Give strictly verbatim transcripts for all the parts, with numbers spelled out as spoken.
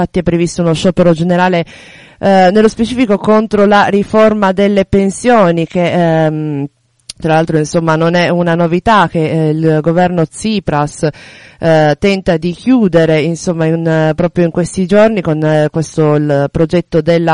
Infatti è previsto uno sciopero generale, eh, nello specifico contro la riforma delle pensioni che ehm, tra l'altro insomma non è una novità che eh, il governo Tsipras eh, tenta di chiudere insomma in, eh, proprio in questi giorni con eh, questo il progetto della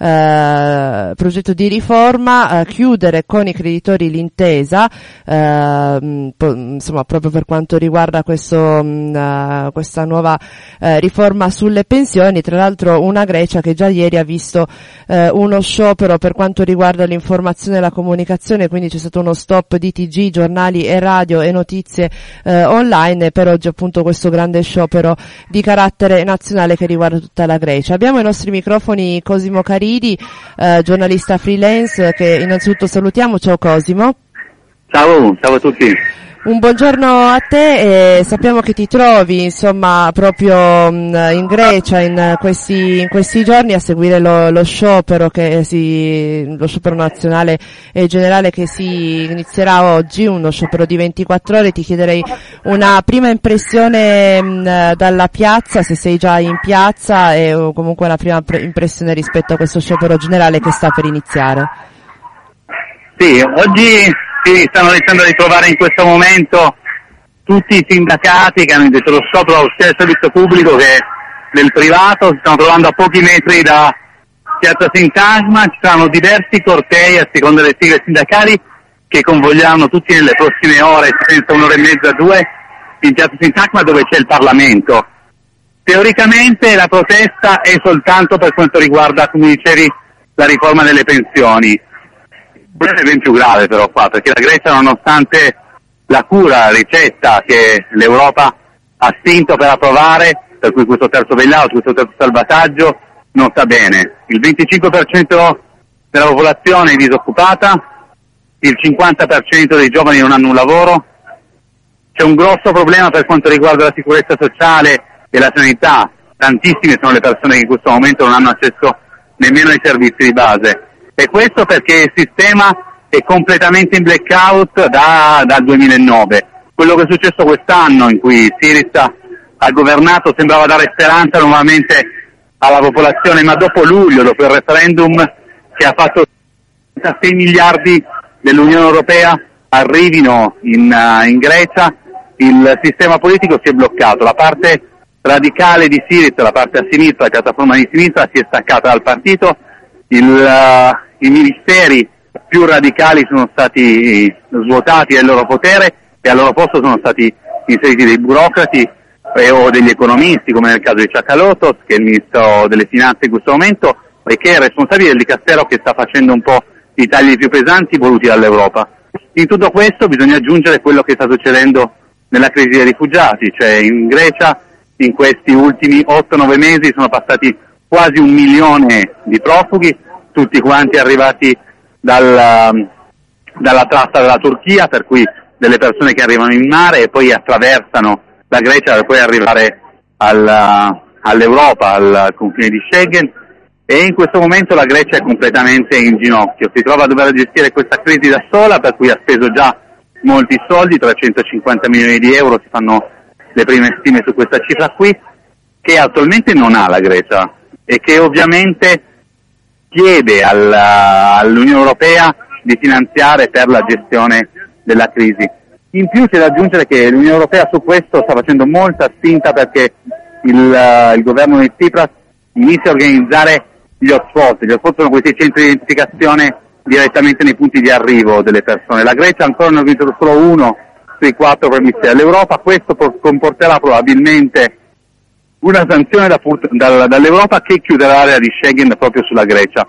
eh, progetto di riforma, eh, chiudere con i creditori l'intesa eh, po- insomma proprio per quanto riguarda questo mh, uh, questa nuova eh, riforma sulle pensioni. Tra l'altro una Grecia che già ieri ha visto eh, uno sciopero per quanto riguarda l'informazione e la comunicazione, quindi c'è stato uno stop di T G, giornali e radio e notizie eh, online, e per oggi appunto questo grande sciopero di carattere nazionale che riguarda tutta la Grecia. Abbiamo ai nostri microfoni Cosimo Caridi, eh, giornalista freelance, che innanzitutto salutiamo. Ciao Cosimo. Ciao, ciao a tutti. Un buongiorno a te, e sappiamo che ti trovi insomma proprio mh, in Grecia in questi in questi giorni a seguire lo, lo sciopero che si lo sciopero nazionale e generale che si inizierà oggi, uno sciopero di ventiquattro ore. Ti chiederei una prima impressione mh, dalla piazza, se sei già in piazza, e o comunque una prima pre- impressione rispetto a questo sciopero generale che sta per iniziare. Sì, oggi si stanno iniziando a ritrovare in questo momento tutti i sindacati che hanno indetto lo sciopero sia del servizio pubblico che del privato, si stanno trovando a pochi metri da Piazza Sintagma. Ci saranno diversi cortei a seconda delle sigle sindacali che convoglieranno tutti nelle prossime ore, senza un'ora e mezza, due, in Piazza Sintagma dove c'è il Parlamento. Teoricamente la protesta è soltanto per quanto riguarda, come dicevi, la riforma delle pensioni. Il problema è ben più grave però qua, perché la Grecia, nonostante la cura, la ricetta che l'Europa ha spinto per approvare, per cui questo terzo bailout, questo terzo salvataggio, non sta bene. Il venticinque per cento della popolazione è disoccupata, il cinquanta per cento dei giovani non hanno un lavoro, c'è un grosso problema per quanto riguarda la sicurezza sociale e la sanità. Tantissime sono le persone che in questo momento non hanno accesso nemmeno ai servizi di base. E questo perché il sistema è completamente in blackout da, dal duemilanove. Quello che è successo quest'anno, in cui Syriza ha governato, sembrava dare speranza nuovamente alla popolazione, ma dopo luglio, dopo il referendum che ha fatto sei miliardi dell'Unione Europea arrivino in, uh, in Grecia, il sistema politico si è bloccato. La parte radicale di Syriza, la parte a sinistra, la piattaforma di sinistra, si è staccata dal partito. Il, uh, i ministeri più radicali sono stati svuotati del loro potere e al loro posto sono stati inseriti dei burocrati eh, o degli economisti, come nel caso di Tsakalotos, che è il ministro delle finanze in questo momento e che è responsabile del dicastero che sta facendo un po' i tagli più pesanti voluti dall'Europa. In tutto questo bisogna aggiungere quello che sta succedendo nella crisi dei rifugiati, cioè in Grecia in questi ultimi otto nove mesi sono passati quasi un milione di profughi, tutti quanti arrivati dalla, dalla tratta della Turchia, per cui delle persone che arrivano in mare e poi attraversano la Grecia per poi arrivare alla, all'Europa, al confine di Schengen, e in questo momento la Grecia è completamente in ginocchio, si trova a dover gestire questa crisi da sola, per cui ha speso già molti soldi, trecentocinquanta milioni di euro, si fanno le prime stime su questa cifra qui, che attualmente non ha la Grecia e che ovviamente chiede alla, all'Unione Europea di finanziare per la gestione della crisi. In più c'è da aggiungere che l'Unione Europea su questo sta facendo molta spinta perché il, uh, il governo di Tsipras inizia a organizzare gli hotspot. Gli hotspot sono questi centri di identificazione direttamente nei punti di arrivo delle persone. La Grecia ancora ne ha organizzato solo uno sui quattro previsti dall'Europa. Questo comporterà probabilmente una sanzione da, da, dall'Europa che chiuderà l'area di Schengen proprio sulla Grecia.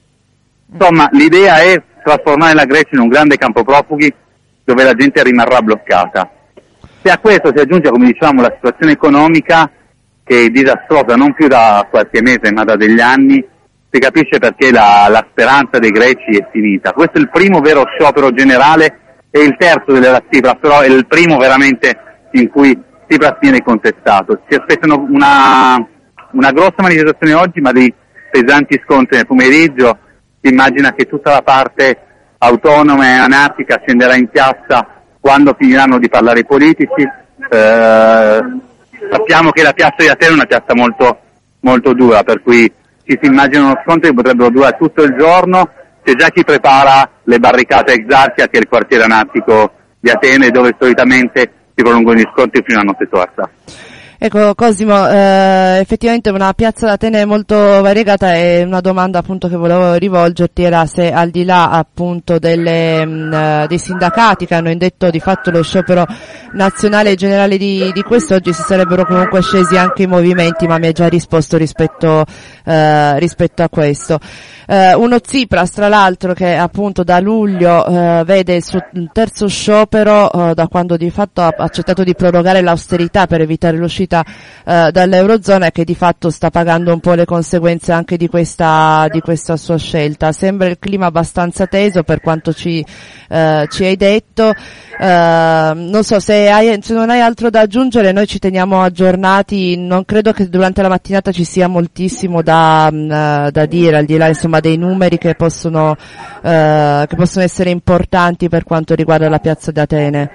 Insomma, l'idea è trasformare la Grecia in un grande campo profughi dove la gente rimarrà bloccata. Se a questo si aggiunge, come diciamo, la situazione economica che è disastrosa non più da qualche mese ma da degli anni, si capisce perché la, la speranza dei greci è finita. Questo è il primo vero sciopero generale e il terzo dell'era Tsipras, però è il primo veramente in cui Tsipras viene contestato. Si aspettano una, una grossa manifestazione oggi, ma dei pesanti scontri nel pomeriggio. Si immagina che tutta la parte autonoma e anarchica scenderà in piazza quando finiranno di parlare i politici. Eh, sappiamo che la piazza di Atene è una piazza molto molto dura, per cui ci si immagina uno scontro che potrebbero durare tutto il giorno. C'è già chi prepara le barricate Exarchia, che è il quartiere anarchico di Atene, dove solitamente si prolungano gli scontri fino a notte sorta. Ecco Cosimo, eh, effettivamente una piazza d'Atene molto variegata, e una domanda appunto che volevo rivolgerti era se al di là appunto delle, mh, dei sindacati che hanno indetto di fatto lo sciopero nazionale e generale di, di quest'oggi, si sarebbero comunque scesi anche i movimenti, ma mi hai già risposto rispetto, eh, rispetto a questo. Eh, uno Tsipras tra l'altro che appunto da luglio eh, vede il suo terzo sciopero eh, da quando di fatto ha accettato di prorogare l'austerità per evitare l'uscita Uh, dall'Eurozona, e che di fatto sta pagando un po' le conseguenze anche di questa di questa sua scelta. Sembra il clima abbastanza teso per quanto ci uh, ci hai detto. Uh, non so se hai se non hai altro da aggiungere, noi ci teniamo aggiornati. Non credo che durante la mattinata ci sia moltissimo da uh, da dire, al di là insomma dei numeri che possono uh, che possono essere importanti per quanto riguarda la piazza d'Atene.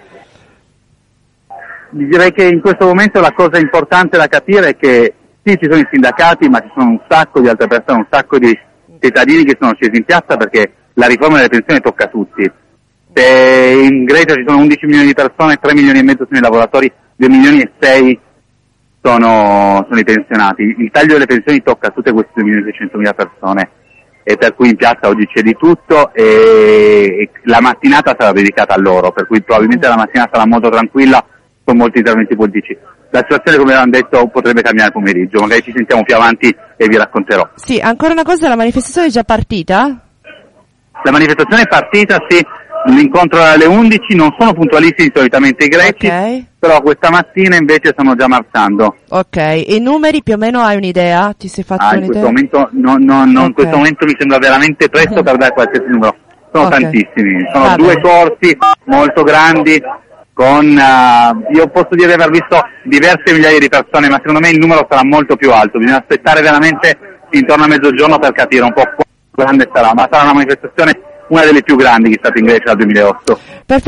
Direi che in questo momento la cosa importante da capire è che sì, ci sono i sindacati, ma ci sono un sacco di altre persone, un sacco di cittadini che sono scesi in piazza, perché la riforma delle pensioni tocca a tutti. Se in Grecia ci sono undici milioni di persone, tre milioni e mezzo sono i lavoratori, due milioni e sei sono, sono i pensionati. Il taglio delle pensioni tocca a tutte queste due milioni e seicentomila persone, e per cui in piazza oggi c'è di tutto, e, e la mattinata sarà dedicata a loro, per cui probabilmente la mattinata sarà molto tranquilla, con molti interventi politici. La situazione, come avevamo detto, potrebbe cambiare pomeriggio, magari ci sentiamo più avanti e vi racconterò. Sì, ancora una cosa, la manifestazione è già partita? La manifestazione è partita, sì, l'incontro alle undici, non sono puntualissimi solitamente i greci, okay. Però questa mattina invece stanno già marciando. Ok, e i numeri più o meno hai un'idea? Ti sei fatto ah, un'idea? In questo momento, no, no, no, okay. In questo momento mi sembra veramente presto per dare qualsiasi numero. Sono okay. Tantissimi, sono ah, due beh. corsi molto grandi, con, uh, io posso dire di aver visto diverse migliaia di persone, ma secondo me il numero sarà molto più alto, bisogna aspettare veramente intorno a mezzogiorno per capire un po' quanto grande sarà, ma sarà una manifestazione, una delle più grandi che è stata in Grecia dal duemilaotto. Perfetto.